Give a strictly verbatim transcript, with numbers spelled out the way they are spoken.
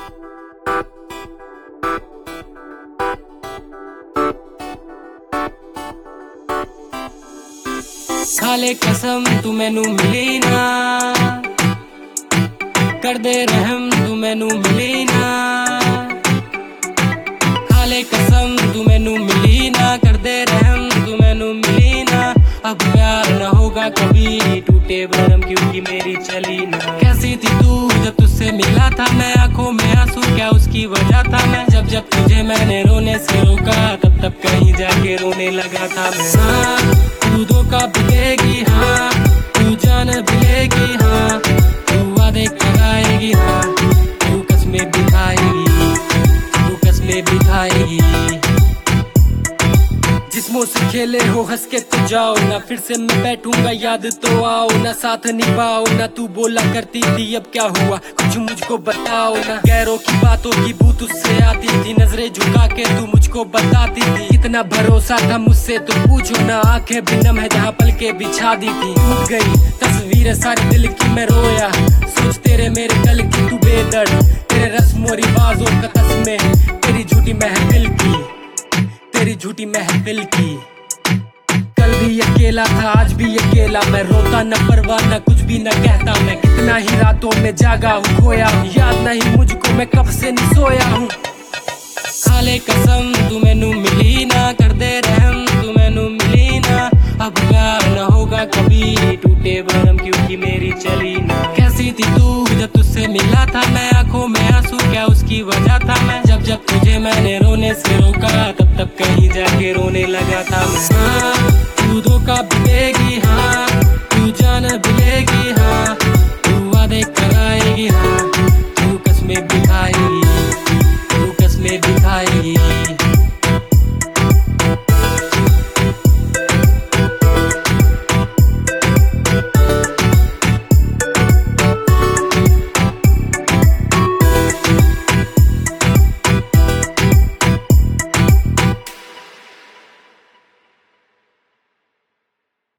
खाले कसम तू मैनू मिली ना, कर दे रहम तू मैनू मिली ना। खाले कसम तू मैनू मिली ना, कर दे रहम तू मैनू मिली ना। अब प्यार न होगा कभी, टूटे भरम क्योंकि मेरी चली ना। कैसी थी तू जब तुझसे मिला था मैं, आंखों में आंसू क्या उसकी वजह था मैं। जब जब तुझे मैंने रोने से रोका, तब तब कहीं जाके रोने लगा था मैं। हाँ तू धोखा भी देगी, हाँ तू जान भी लेगी, हाँ तू वादे कराएगी, हाँ तू कसमें भी खाएगी, तू कसमें भी खाएगी। जिस्मों से खेले हो हंस के तो जाओ ना, फिर से मैं बैठूंगा याद तो आओ ना। साथ निभाओ ना, तू बोला करती थी अब क्या हुआ कुछ मुझको बताओ ना। गैरों की बातों की बू तुझसे आती थी, नजरें झुका के तू मुझको बताती थी। इतना भरोसा था मुझसे तो पूछो ना, आंखें भी नम है जहाँ पल के बिछा दी थी। टूट गई तस्वीर सारी दिल की मैं रोया, सोच तेरे मेरे कल की तू बेदर्द। तेरे रस्मों रिवाजों का तस्मे, तेरी झूठी महफिल की, तेरी झूठी महफिल की। कल भी अकेला था आज भी अकेला मैं, रोता न परवाह न कुछ भी न कहता मैं। कितना ही रातों में जागा हूँ खोया हूँ, याद नहीं मुझको मैं कब से नहीं सोया हूँ। खाले कसम तू मैनू मिली ना, कर दे रहम तू मैनू मिली ना। अब प्यार न होगा कभी, टूटे भरम क्योंकि मेरी चली ना। कैसी थी तू जब तुझसे मिला था मैं, आंखों में आंसू क्या उसकी वजह था मैं। जब जब तुझे मैंने रोने से रोका, तब तब कहीं जाके रोने लगा था मैं। हाँ तू धोखा भी देगी, हाँ तू जान भी लेगी, हाँ तू वादे कराएगी, हाँ